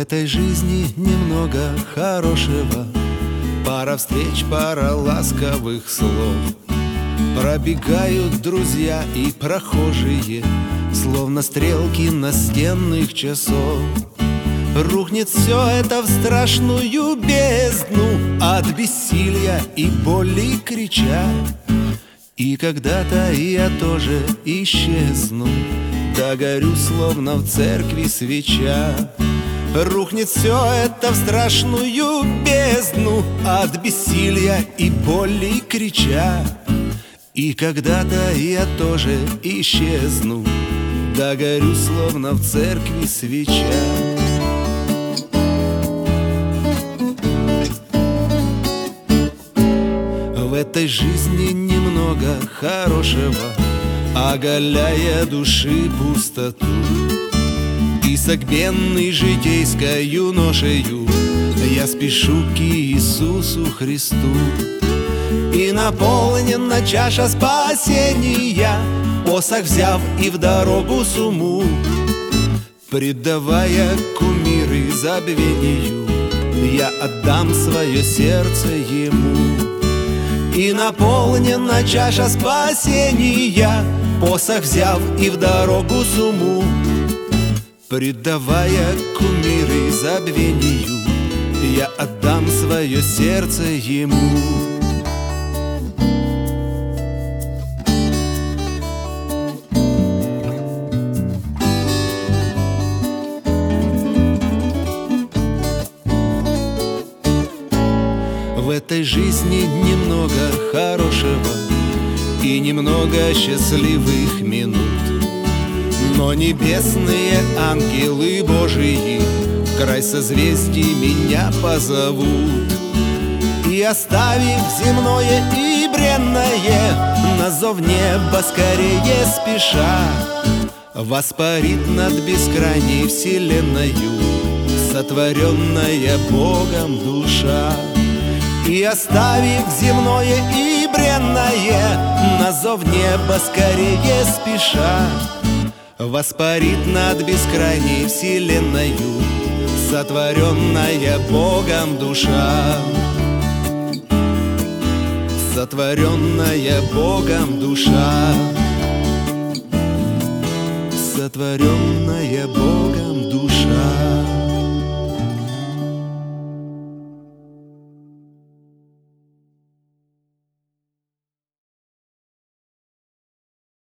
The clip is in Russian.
этой жизни немного хорошего, пара встреч, пара ласковых слов. Пробегают друзья и прохожие, словно стрелки настенных часов. Рухнет все это в страшную бездну, от бессилия и боли крича. И когда-то я тоже исчезну, догорю, словно в церкви свеча. Рухнет все это в страшную бездну, от бессилия и боли крича. И когда-то я тоже исчезну, догорю, словно в церкви свеча. В этой жизни немного хорошего, оголяя души пустоту. И согбенный житейскою ношею я спешу к Иисусу Христу. И наполнена чаша спасения, посох взяв и в дорогу суму, предавая кумиры забвению, я отдам свое сердце Ему. И наполнена чаша спасения, посох взяв и в дорогу суму, предавая кумиры забвению, я отдам свое сердце Ему. В этой жизни немного хорошего и немного счастливых минут, но небесные ангелы Божии в край созвездий меня позовут. И оставив земное и бренное, на зов неба скорее спеша, воспарит над бескрайней вселенною сотворенная Богом душа. И оставив земное и бренное, на зов неба скорее спеша, воспарит над бескрайней вселенною сотворенная Богом душа. Сотворенная Богом душа. Сотворенная Богом душа.